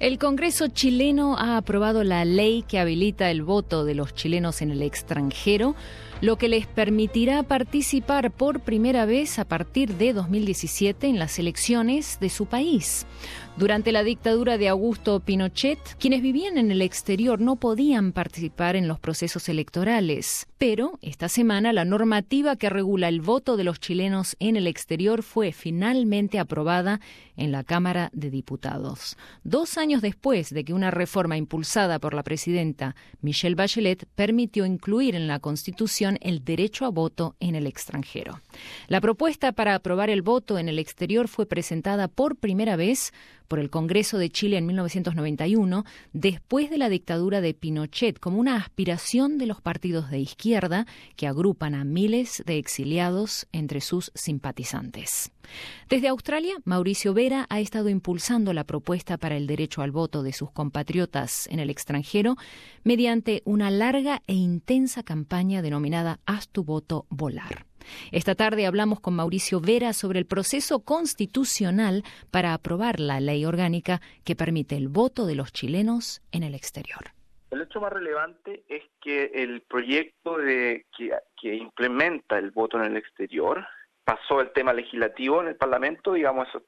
El Congreso chileno ha aprobado la ley que habilita el voto de los chilenos en el extranjero, lo que les permitirá participar por primera vez a partir de 2017 en las elecciones de su país. Durante la dictadura de Augusto Pinochet, quienes vivían en el exterior no podían participar en los procesos electorales. Pero esta semana la normativa que regula el voto de los chilenos en el exterior fue finalmente aprobada en la Cámara de Diputados. 2 años después de que una reforma impulsada por la presidenta Michelle Bachelet permitió incluir en la Constitución el derecho a voto en el extranjero. La propuesta para aprobar el voto en el exterior fue presentada por primera vez por el Congreso de Chile en 1991, después de la dictadura de Pinochet, como una aspiración de los partidos de izquierda que agrupan a miles de exiliados entre sus simpatizantes. Desde Australia, Mauricio Vera ha estado impulsando la propuesta para el derecho al voto de sus compatriotas en el extranjero mediante una larga e intensa campaña denominada Haz tu voto volar. Esta tarde hablamos con Mauricio Vera sobre el proceso constitucional para aprobar la ley orgánica que permite el voto de los chilenos en el exterior. El hecho más relevante es que el proyecto que implementa el voto en el exterior pasó el tema legislativo en el Parlamento, digamos, eso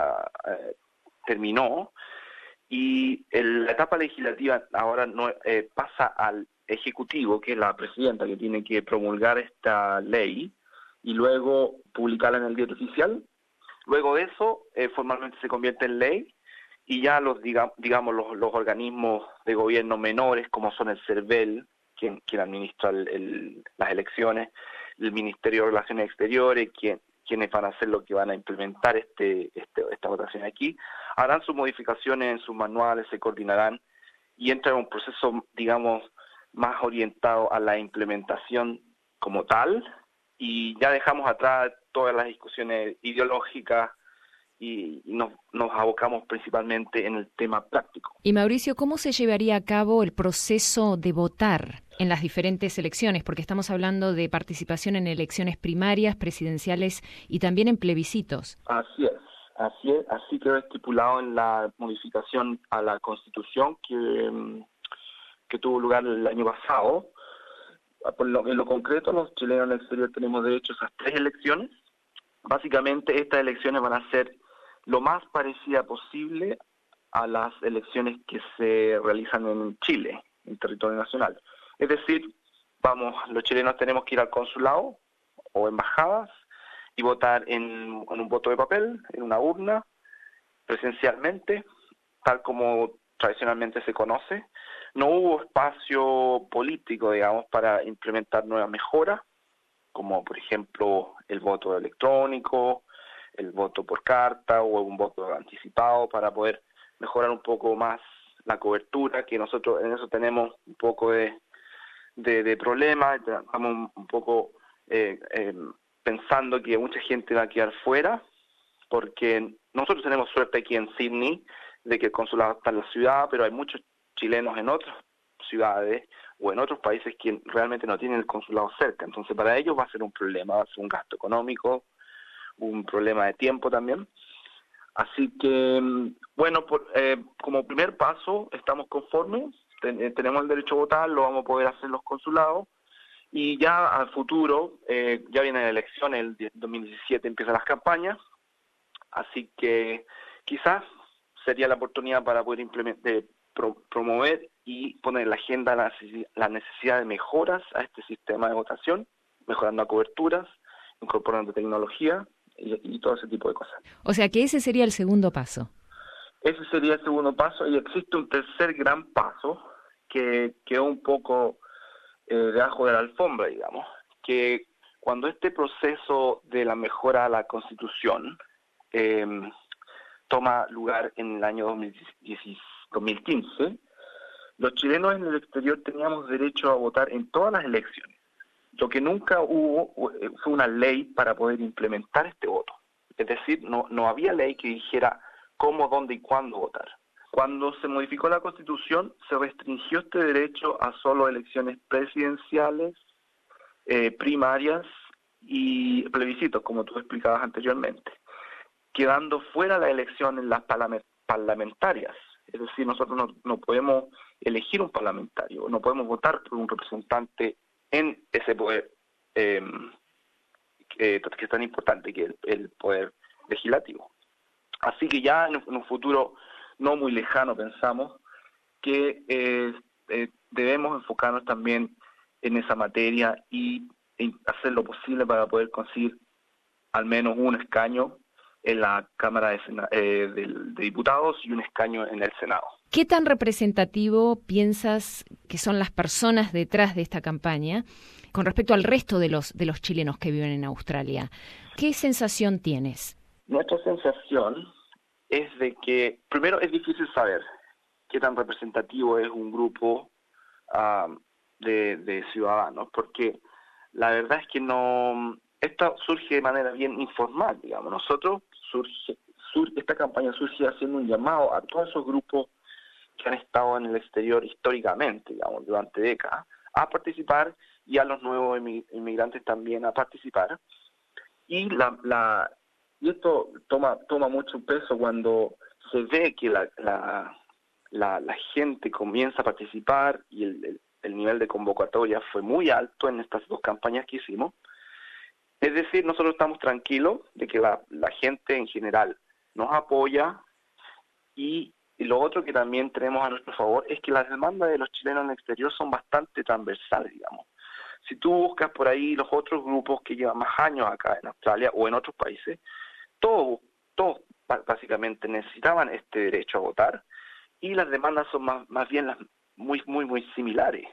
terminó, y la etapa legislativa ahora pasa al Ejecutivo, que es la presidenta que tiene que promulgar esta ley y luego publicarla en el Diario Oficial. Luego de eso, formalmente se convierte en ley y ya los organismos de gobierno menores, como son el CERVEL, quien administra las elecciones, el Ministerio de Relaciones Exteriores, quienes van a hacer lo que van a implementar esta votación aquí, harán sus modificaciones en sus manuales, se coordinarán y entra en un proceso, digamos, más orientado a la implementación como tal, y ya dejamos atrás todas las discusiones ideológicas y nos abocamos principalmente en el tema práctico. Y Mauricio, ¿cómo se llevaría a cabo el proceso de votar en las diferentes elecciones? Porque estamos hablando de participación en elecciones primarias, presidenciales y también en plebiscitos. Así quedó estipulado en la modificación a la Constitución que tuvo lugar el año pasado. En lo concreto, los chilenos en el exterior tenemos derecho a esas 3 elecciones. Básicamente, estas elecciones van a ser lo más parecida posible a las elecciones que se realizan en Chile, en territorio nacional. Es decir, los chilenos tenemos que ir al consulado o embajadas y votar en un voto de papel, en una urna, presencialmente, tal como tradicionalmente se conoce. No hubo espacio político, digamos, para implementar nuevas mejoras, como por ejemplo el voto electrónico, el voto por carta o un voto anticipado, para poder mejorar un poco más la cobertura, que nosotros en eso tenemos un poco de problema. Estamos un poco pensando que mucha gente va a quedar fuera, porque nosotros tenemos suerte aquí en Sydney de que el consulado está en la ciudad, pero hay muchos chilenos en otras ciudades o en otros países que realmente no tienen el consulado cerca. Entonces para ellos va a ser un problema, va a ser un gasto económico, un problema de tiempo también. Así que, bueno, como primer paso estamos conformes, tenemos el derecho a votar, lo vamos a poder hacer en los consulados, y ya al futuro, ya vienen las elecciones, el 2017 empiezan las campañas, así que quizás sería la oportunidad para poder promover y poner en la agenda la necesidad de mejoras a este sistema de votación, mejorando coberturas, incorporando tecnología y todo ese tipo de cosas. O sea que ese sería el segundo paso. Ese sería el segundo paso, y existe un tercer gran paso que quedó un poco debajo de la alfombra, digamos, que cuando este proceso de la mejora a la Constitución toma lugar en el año 2015, los chilenos en el exterior teníamos derecho a votar en todas las elecciones. Lo que nunca hubo fue una ley para poder implementar este voto. Es decir, no había ley que dijera cómo, dónde y cuándo votar. Cuando se modificó la Constitución, se restringió este derecho a solo elecciones presidenciales, primarias y plebiscitos, como tú explicabas anteriormente, quedando fuera la elección en las parlamentarias, Es decir, nosotros no podemos elegir un parlamentario, no podemos votar por un representante en ese poder que es tan importante que el poder legislativo. Así que ya en un futuro no muy lejano pensamos que debemos enfocarnos también en esa materia y hacer lo posible para poder conseguir al menos un escaño en la Cámara de Diputados y un escaño en el Senado. ¿Qué tan representativo piensas que son las personas detrás de esta campaña con respecto al resto de los chilenos que viven en Australia? ¿Qué sensación tienes? Nuestra sensación es de que, primero, es difícil saber qué tan representativo es un grupo de ciudadanos, porque la verdad es que esto surge de manera bien informal, digamos. Esta campaña surge haciendo un llamado a todos esos grupos que han estado en el exterior históricamente, digamos, durante décadas, a participar, y a los nuevos inmigrantes también a participar. Y esto toma mucho peso cuando se ve que la gente comienza a participar y el nivel de convocatoria fue muy alto en estas dos campañas que hicimos. Es decir, nosotros estamos tranquilos de que la gente en general nos apoya, y lo otro que también tenemos a nuestro favor es que las demandas de los chilenos en el exterior son bastante transversales, digamos. Si tú buscas por ahí los otros grupos que llevan más años acá en Australia o en otros países, todos básicamente necesitaban este derecho a votar, y las demandas son más bien muy similares.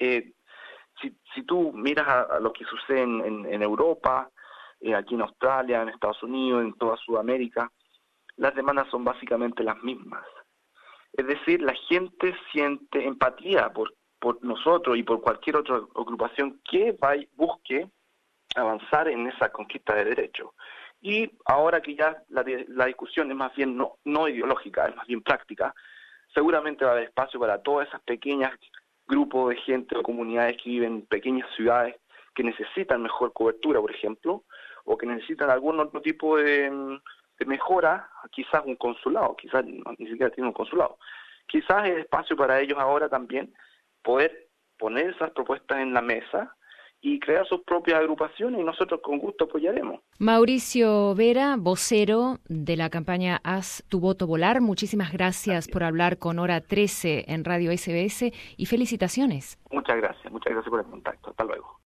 Si tú miras a lo que sucede en Europa, aquí en Australia, en Estados Unidos, en toda Sudamérica, las demandas son básicamente las mismas. Es decir, la gente siente empatía por nosotros y por cualquier otra agrupación que busque avanzar en esa conquista de derechos. Y ahora que ya la discusión es más bien no ideológica, es más bien práctica, seguramente va a haber espacio para todas esas pequeñas grupos de gente o comunidades que viven en pequeñas ciudades que necesitan mejor cobertura, por ejemplo, o que necesitan algún otro tipo de mejora, quizás un consulado, quizás ni siquiera tiene un consulado. Quizás es espacio para ellos ahora también poder poner esas propuestas en la mesa y crear sus propias agrupaciones, y nosotros con gusto apoyaremos. Mauricio Vera, vocero de la campaña Haz tu voto volar, muchísimas gracias por hablar con Hora 13 en Radio SBS y felicitaciones. Muchas gracias por el contacto. Hasta luego.